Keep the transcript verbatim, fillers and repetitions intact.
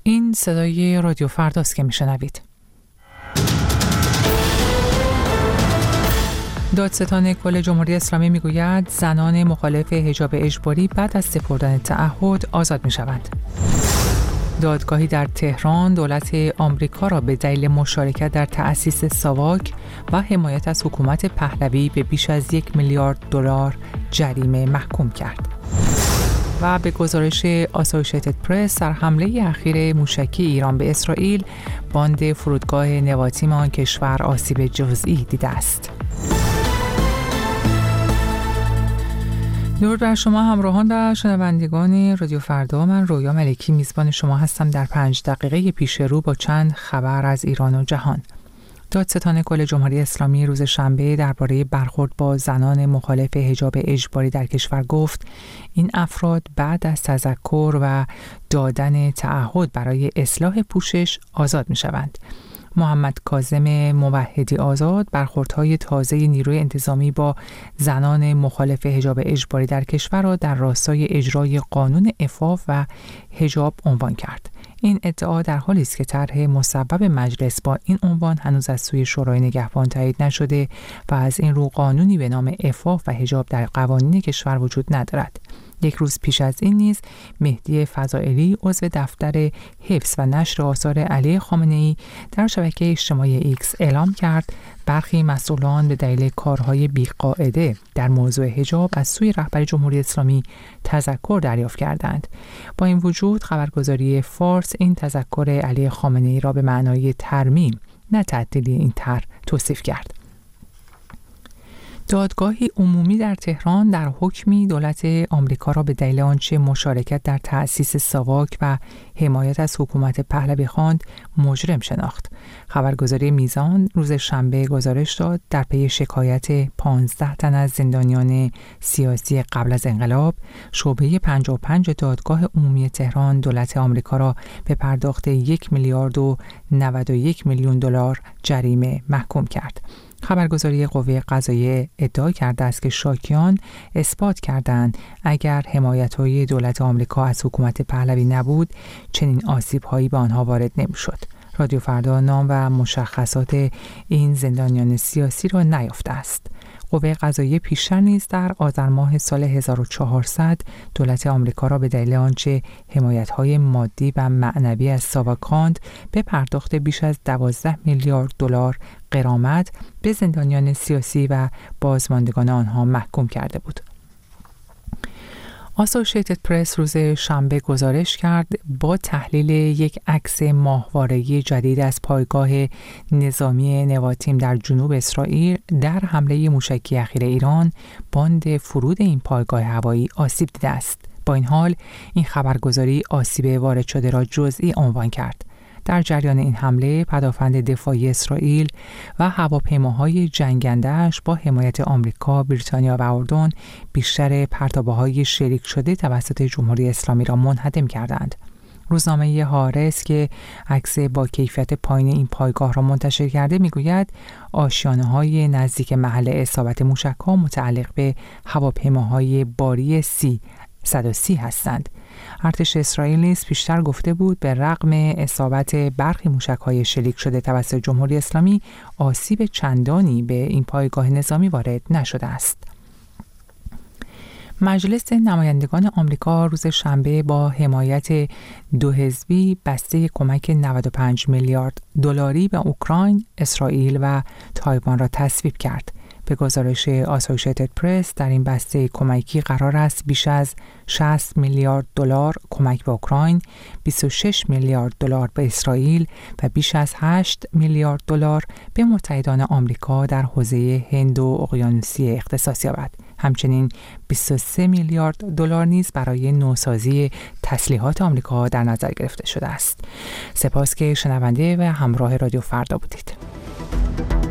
این صدای رادیو فرداست که میشنوید. دادستان کل جمهوری اسلامی میگوید زنان مخالف حجاب اجباری بعد از سپردن تعهد آزاد میشوند. دادگاهی در تهران دولت آمریکا را به دلیل مشارکت در تأسیس ساواک و حمایت از حکومت پهلوی به بیش از یک میلیارد دلار جریمه محکوم کرد. و به گزارش آسوشیتد پرس در حمله اخیر موشکی ایران به اسرائیل، باند فرودگاه نواتیم آن کشور آسیب جزئی دیده است. درود بر شما همراهان و شنوندگان رادیو فردا. من رویا ملکی میزبان شما هستم در پنج دقیقه پیش رو با چند خبر از ایران و جهان. دادستان کل جمهوری اسلامی روز شنبه درباره برخورد با زنان مخالف حجاب اجباری در کشور گفت این افراد بعد از تذکر و دادن تعهد برای اصلاح پوشش آزاد می شوند. محمد کاظم موحدی آزاد برخوردهای تازه نیروی انتظامی با زنان مخالف حجاب اجباری در کشور را در راستای اجرای قانون عفاف و حجاب عنوان کرد. این ادعا در حالی است که طرح مصوب مجلس با این عنوان هنوز از سوی شورای نگهبان تایید نشده و از این رو قانونی به نام عفاف و حجاب در قوانین کشور وجود ندارد. یک روز پیش از این نیز مهدی فضائلی عضو دفتر حفظ و نشر آثار علی خامنه‌ای در شبکه اجتماعی ایکس اعلام کرد برخی مسئولان به دلیل کارهای بی‌قاعده در موضوع حجاب از سوی رهبر جمهوری اسلامی تذکر دریافت کردند. با این وجود خبرگزاری فارس این تذکر علی خامنه‌ای را به معنای ترمیم نه تعدیلی این طرح توصیف کرد. دادگاهی عمومی در تهران در حکمی دولت آمریکا را به دلیل آنچه مشارکت در تأسیس ساواک و حمایت از حکومت پهلوی خواند مجرم شناخت. خبرگزاری میزان روز شنبه گزارش داد در پی شکایت پانزده تن از زندانیان سیاسی قبل از انقلاب، شعبه پنجاه و پنج دادگاه عمومی تهران دولت آمریکا را به پرداخت یک میلیارد و نود و یک میلیون دلار جریمه محکوم کرد. خبرگزاری قوه قضاییه ادعا کرده است که شاکیان اثبات کردند اگر حمایت‌های دولت آمریکا از حکومت پهلوی نبود چنین آسیب‌هایی به آنها وارد نمی‌شد. رادیو فردا نام و مشخصات این زندانیان سیاسی را نیافته است. قوه قضاییه پیشتر نیز در آذر ماه سال هزار و چهارصد دولت آمریکا را به دلیل آنچه حمایت‌های مادی و معنوی از ساواک خواند به پرداخت بیش از دوازده میلیارد دلار غرامت به زندانیان سیاسی و بازماندگان آنها محکوم کرده بود. آسوشیتد پرس روز شنبه گزارش کرد با تحلیل یک عکس ماهواره‌ای جدید از پایگاه نظامی نواتیم در جنوب اسرائیل در حمله موشکی اخیر ایران، باند فرود این پایگاه هوایی آسیب دیده است. با این حال این خبرگزاری آسیب وارد شده را جزئی عنوان کرد. در جریان این حمله پدافند دفاعی اسرائیل و هواپیماهای جنگنده‌اش با حمایت آمریکا، بریتانیا و اردن بیشتر پرتابه‌های شلیک شده توسط جمهوری اسلامی را منهدم کردند. روزنامه هارس که عکس با کیفیت پایین این پایگاه را منتشر کرده میگوید آشیانه‌های نزدیک محل اصابت موشک‌ها متعلق به هواپیماهای باری سی صد و سی هستند. ارتش اسرائیل نیز پیشتر گفته بود به رغم اصابت برخی موشک‌های شلیک شده توسط جمهوری اسلامی آسیب چندانی به این پایگاه نظامی وارد نشده است. مجلس نمایندگان آمریکا روز شنبه با حمایت دو حزبی بسته کمک نود و پنج میلیارد دلاری به اوکراین، اسرائیل و تایوان را تصویب کرد. به گزارش آسوشیتد پرس در این بسته کمکی قرار است بیش از شصت میلیارد دلار کمک به اوکراین، بیست و شش میلیارد دلار به اسرائیل و بیش از هشت میلیارد دلار به متحدان آمریکا در حوزه هند و اقیانوسیه اختصاص یابد. همچنین بیست و سه میلیارد دلار نیز برای نوسازی تسلیحات آمریکا در نظر گرفته شده است. سپاس که شنونده و همراه رادیو فردا بودید.